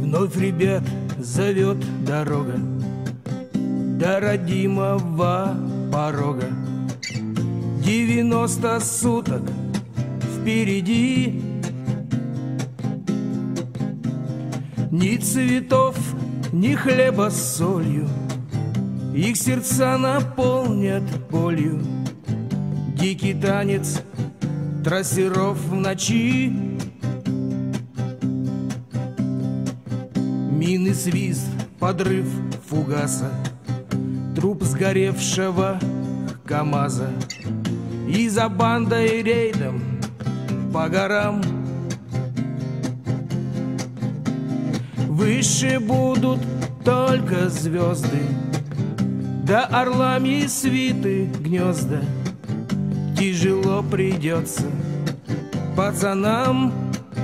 Вновь, ребят, зовет дорога до родимого порога. 90 суток впереди. Ни цветов, ни хлеба с солью, их сердца наполнят болью. Дикий танец трассеров в ночи. Мины, свист, подрыв фугаса, труп сгоревшего КамАЗа. И за бандой рейдом по горам выше будут только звезды, да орлами свиты гнезда. Тяжело придется пацанам.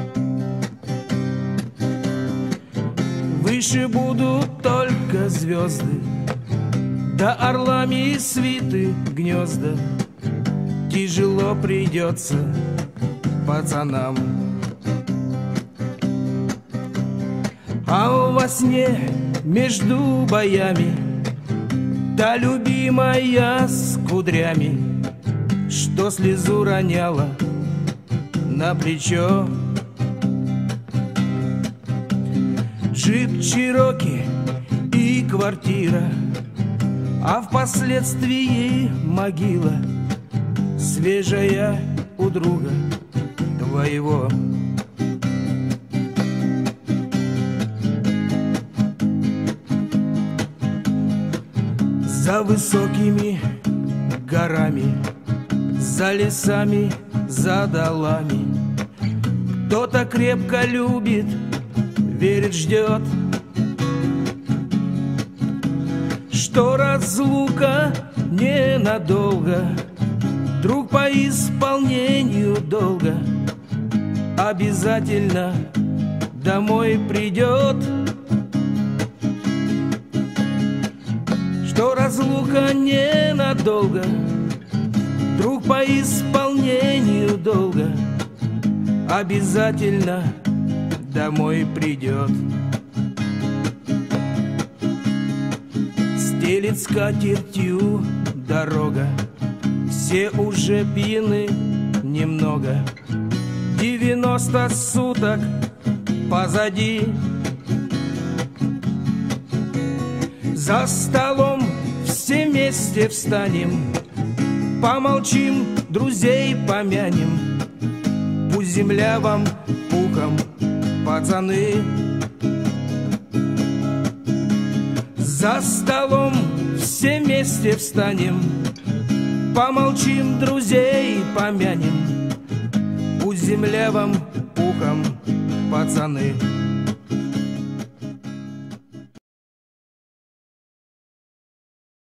Выше будут только звезды, да орлами свиты гнезда. Тяжело придется пацанам. А во сне между боями та любимая с кудрями, что слезу роняла на плечо. Джип Чироки и квартира, а впоследствии могила, свежая у друга твоего. За высокими горами, за лесами, за долами кто-то крепко любит, верит, ждет, что разлука ненадолго, друг по исполнению долга обязательно домой придет. Что разлука ненадолго, друг по исполнению долга обязательно домой придет. Стелит скатертью дорога, все уже пьяны немного. 90 суток позади. За столом все вместе встанем, помолчим, друзей помянем. Пусть земля вам пухом, пацаны. За столом все вместе встанем, помолчим, друзей помянем. Пусть земля вам пухом, пацаны.